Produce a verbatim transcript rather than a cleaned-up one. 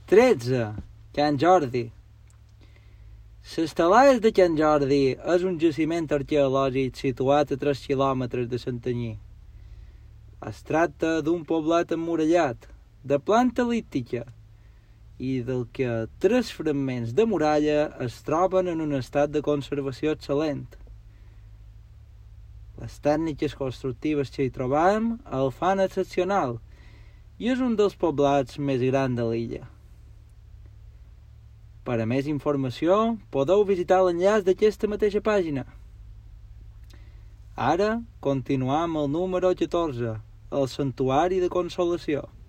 tretze. Can Jordi. Les Talaies de Can Jordi és un jaciment arqueològic situat a tres quilòmetres de Santanyí. Es tracta d'un poblet emmurallat, de planta el·líptica, i del que tres fragments de muralla es troben en un estat de conservació excel·lent. Les tècniques constructives que hi trobam el fan excepcional i és un dels poblats més grans de l'illa. Per a més informació, podeu visitar l'enllaç d'aquesta mateixa pàgina. Ara, continuam amb el número catorze, el Santuari de Consolació.